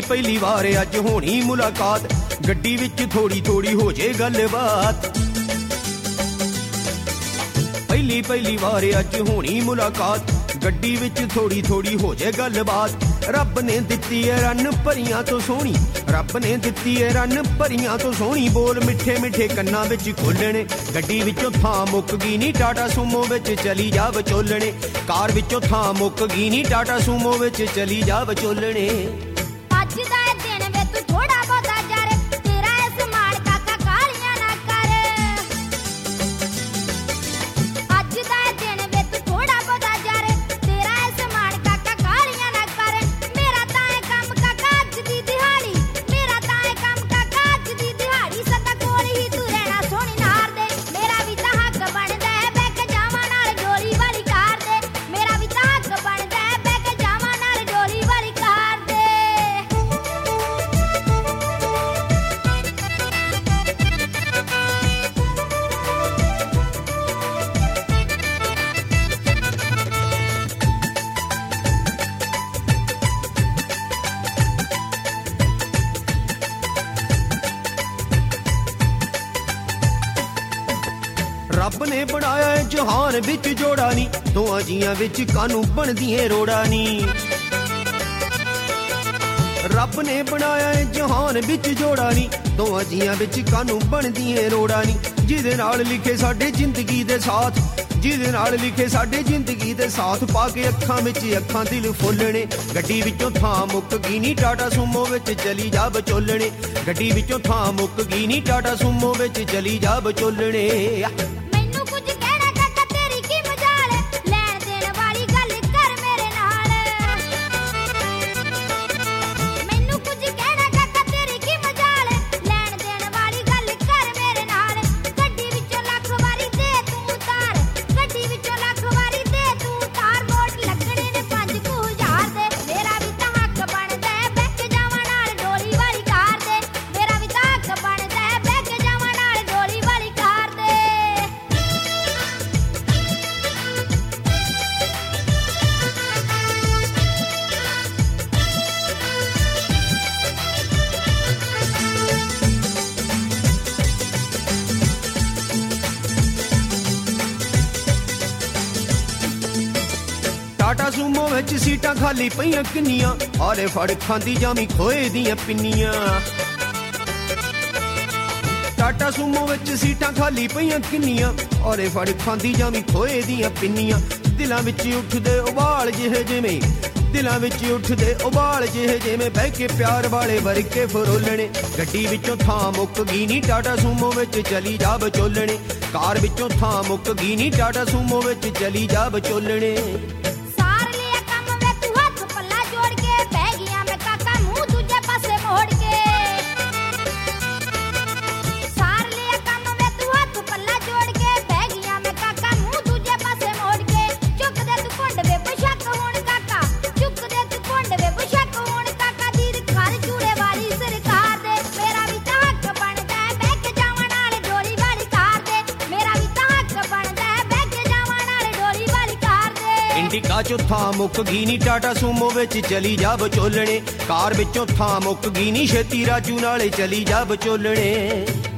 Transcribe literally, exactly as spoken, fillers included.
ਪਹਿਲੀ ਵਾਰ ਅੱਜ ਹੋਣੀ ਮੁਲਾਕਾਤ, ਗੱਡੀ ਵਿੱਚ ਥੋੜੀ ਥੋੜੀ ਹੋ ਜੇ ਗੱਲਬਾਤ। ਪਹਿਲੀ ਪਹਿਲੀ ਵਾਰ ਅੱਜ ਹੋਣੀ ਮੁਲਾਕਾਤ, ਗੱਡੀ ਵਿੱਚ ਥੋੜੀ ਥੋੜੀ ਹੋ ਜੇ ਗੱਲਬਾਤ। ਰੱਬ ਨੇ ਦਿੱਤੀ ਏ ਰੰਨ ਭਰੀਆਂ ਤੋਂ ਸੋਹਣੀ, ਰੱਬ ਨੇ ਦਿੱਤੀ ਏ ਰੰਨ ਭਰੀਆਂ ਤੋਂ ਸੋਹਣੀ। ਬੋਲ ਮਿੱਠੇ ਮਿੱਠੇ ਕੰਨਾਂ ਵਿੱਚ ਖੋਲਣੇ, ਗੱਡੀ ਵਿੱਚੋਂ ਥਾਂ ਮੁੱਕ ਗਈ ਨੀ ਟਾਟਾ ਸੂਮੋ ਵਿੱਚ ਚਲੀ ਜਾ ਵਿਚੋਲਣੇ। ਕਾਰ ਵਿੱਚੋਂ ਥਾਂ ਮੁੱਕ ਗਈ ਨੀ ਟਾਟਾ ਸੂਮੋ ਵਿੱਚ ਚਲੀ ਜਾ ਵਿਚੋਲਣੇ। ਅੱਜ ਦਾ ਦਿਨ ਵੇ ਤੂੰ ਥੋੜਾ ਬਹੁਤਾ ਜਰ, ਤੇਰਾ ਇਸ ਮਾਣ ਕਾਕਾ ਕਾਲੀਆਂ ਨਾ ਕਰ। ਅੱਜ ਦਾ ਦਿਨ ਵੇ ਤੂੰ ਥੋੜਾ ਬਹੁਤਾ ਜਰ, ਤੇਰਾ ਇਸ ਮਾਣ ਕਾਕਾ ਕਾਲੀਆਂ ਨਾ ਕਰ। ਮੇਰਾ ਤਾਂ ਇਹ ਕੰਮ ਕਾਕਾ ਅੱਜ ਦੀ ਦਿਹਾੜੀ, ਮੇਰਾ ਤਾਂ ਇਹ ਕੰਮ ਕਾਕਾ ਅੱਜ ਦੀ ਦਿਹਾੜੀ। ਸਦਾ ਕੋਲ ਹੀ ਤੂੰ ਰਹਿਣਾ ਸੋਹਣੀ ਨਾਰ ਦੇ, ਮੇਰਾ ਵੀ ਤਾਂ ਹੱਕ ਬਣਦਾ ਹੈ ਬਹਿ ਕੇ ਜਾਵਾਂ ਨਾਲ ਡੋਲੀ ਵਾਲੀ ਕਾਰ ਦੇ। ਮੇਰਾ ਵੀ ਤਾਂ ਹੱਕ ਬਣਦਾ ਹੈ ਬਹਿ ਕੇ ਜਾਵਾਂ ਨਾਲ ਡੋਲੀ ਵਾਲੀ ਕਾਰ ਦੇ। ਰੱਬ ਨੇ ਬਣਾਇਆ ਏ ਜਹਾਨ ਵਿੱਚ ਜੋੜਾ ਨੀ, ਦੋਆਂ ਜੀਆਂ ਵਿੱਚ ਕਾਨੂੰ ਬਣਦੀਆਂ ਰੋੜਾ ਨੀ। ਰੱਬ ਨੇ ਬਣਾਇਆ ਏ ਜਹਾਨ ਵਿੱਚ ਜੋੜਾ ਨੀ, ਦੋਆਂ ਜੀਆਂ ਵਿੱਚ ਕਾਨੂੰ ਬਣਦੀਆਂ ਰੋੜਾ ਨੀ। ਜਿਹਦੇ ਨਾਲ ਲਿਖੇ ਸਾਡੇ ਜ਼ਿੰਦਗੀ ਦੇ ਸਾਥ, ਜਿਹਦੇ ਨਾਲ ਲਿਖੇ ਸਾਡੇ ਜ਼ਿੰਦਗੀ ਦੇ ਸਾਥ, ਪਾ ਕੇ ਅੱਖਾਂ ਵਿੱਚ ਅੱਖਾਂ ਦਿਲ ਫੁੱਲਣੇ। ਗੱਡੀ ਵਿੱਚੋਂ ਥਾਂ ਮੁੱਕ ਗਈ ਨੀ ਟਾਟਾ ਸੂਮੋ ਵਿੱਚ ਚਲੀ ਜਾ ਵਿਚੋਲਣੇ। ਗੱਡੀ ਵਿੱਚੋਂ ਥਾਂ ਮੁੱਕ ਗਈ ਨੀ ਟਾਟਾ ਸੂਮੋ ਵਿੱਚ ਚਲੀ ਜਾ ਵਿਚੋਲਣੇ। ਮੈਨੂੰ ਕੁਝ ਕਹਿਣਾ ਕਾਕਾ ਤੇਰੀ ਕੀ ਮਜਾਲ, ਲੈਣ ਦੇਣ ਵਾਲੀ ਗੱਲ ਕਰ ਮੇਰੇ ਨਾਲ। ਮੈਨੂੰ ਕੁਝ ਕਹਿਣਾ ਕਾਕਾ ਤੇਰੀ ਕੀ ਮਜਾਲ, ਲੈਣ ਦੇਣ ਵਾਲੀ ਗੱਲ ਕਰ ਮੇਰੇ ਨਾਲ। ਗੱਡੀ ਵਿੱਚੋਂ ਲੱਖ ਵਾਰੀ ਦੇ ਤੂੰ ਉਤਾਰ, ਗੱਡੀ ਵਿੱਚੋਂ ਲੱਖ ਵਾਰੀ ਦੇ ਤੂੰ ਉਤਾਰ। ਨੋਟ ਲੱਗਣੇ ਨੇ ਪੰਜ ਕੁ ਹਜ਼ਾਰ ਦੇ, ਮੇਰਾ ਵੀ ਤਾਂ ਹੱਕ ਬਣਦਾ ਹੈ ਬਹਿ ਕੇ ਜਾਵਾਂ ਨਾਲ ਡੋਲੀ ਵਾਲੀ ਕਾਰ ਦੇ। ਮੇਰਾ ਵੀ ਤਾਂ ਹੱਕ ਬਣਦਾ ਹੈ ਬਹਿ ਕੇ ਜਾਵਾਂ ਨਾਲ ਡੋਲੀ ਵਾਲੀ ਕਾਰ ਦੇ। ਟਾਟਾ ਸੂਮੋ ਵਿੱਚ ਸੀਟਾਂ ਖਾਲੀ ਪਈਆਂ ਕਿੰਨੀਆਂ, ਆਲੇ ਫੜ ਖਾਂਦੀ ਜਾਵੀਂ ਖੋਏ ਦੀਆਂ ਪਿੰਨੀਆਂ। ਟਾਟਾ ਸੂਮੋ ਵਿੱਚ ਸੀਟਾਂ ਖਾਲੀ ਪਈਆਂ ਕਿੰਨੀਆਂ, ਆਲੇ ਫੜ ਖਾਂਦੀ ਜਾਵੀਂ ਖੋਏ ਦੀਆਂ ਪਿੰਨੀਆਂ। ਦਿਲਾਂ ਵਿੱਚ ਉੱਠਦੇ ਉਬਾਲ ਜਿਹੇ ਜਿਵੇਂ, ਦਿਲਾਂ ਵਿੱਚ ਉੱਠਦੇ ਉਬਾਲ ਜਿਹੇ ਜਿਵੇਂ, ਬਹਿ ਕੇ ਪਿਆਰ ਵਾਲੇ ਵਰਕੇ ਫਰੋਲਣੇ। ਗੱਡੀ ਵਿੱਚੋਂ ਥਾਂ ਮੁੱਕ ਗਈ ਨੀ ਟਾਟਾ ਸੂਮੋ ਵਿੱਚ ਚਲੀ ਜਾ ਵਿਚੋਲਣੇ। ਕਾਰ ਵਿੱਚੋਂ ਥਾਂ ਮੁੱਕ ਗਈ ਨੀ ਟਾਟਾ ਸੂਮੋ ਵਿੱਚ ਚਲੀ ਜਾ ਵਿਚੋਲਣੇ। ਸਾਰ ਲਿਆ ਕੰਮ ਵੇ ਤੂੰ ਹੱਥ ਪੱਲਾ ਜੋੜ ਕੇ, ਬਹਿ ਗਿਆ ਮੈਂ ਕਾਕਾ ਮੂੰਹ ਦੂਜੇ ਪਾਸੇ ਮੋੜ ਕੇ। ਸਾਰ ਲਿਆ ਕੰਮ ਵੇ ਤੂੰ ਹੱਥ ਪੱਲਾ ਜੋੜ ਕੇ, ਬਹਿ ਗਿਆ ਮੈਂ ਕਾਕਾ ਮੂੰਹ ਦੂਜੇ ਪਾਸੇ ਮੋੜ ਕੇ। ਚੁੱਕ ਦੇ ਤੂੰ ਘੁੰਡ ਵੇ ਬਸ਼ੱਕ ਹੁਣ ਕਾਕਾ, ਚੁੱਕ ਦੇ ਤੂੰ ਘੁੰਡ ਵੇ ਬਸ਼ੱਕ ਹੁਣ ਕਾਕਾ। ਦੀਰ ਖਰ ਚੂੜੇ ਵਾਲੀ ਸਰਕਾਰ ਦੇ, ਮੇਰਾ ਵੀ ਤਾਂ ਹੱਕ ਬਣਦਾ ਹੈ ਬਹਿ ਕੇ ਜਾਵਾਂ ਨਾਲ ਡੋਲੀ ਵਾਲੀ ਕਾਰ ਦੇ। ਮੇਰਾ ਵੀ ਤਾਂ ਹੱਕ ਬਣਦਾ ਹੈ ਬਹਿ ਕੇ ਜਾਵਾਂ ਨਾਲ ਡੋਲੀ ਵਾਲੀ ਕਾਰ ਦੇ। ਇੰਡੀਕਾ ਚੋਂ ਥਾਂ ਮੁੱਕ ਗਈ ਨੀ ਟਾਟਾ ਸੂਮੋ ਵਿੱਚ ਚਲੀ ਜਾ ਵਿਚੋਲਣੇ। ਕਾਰ ਵਿੱਚੋਂ ਥਾਂ ਮੁੱਕ ਗਈ ਨੀ ਛੇਤੀ ਰਾਜੂ ਨਾਲੇ ਚਲੀ ਜਾ ਵਿਚੋਲਣੇ।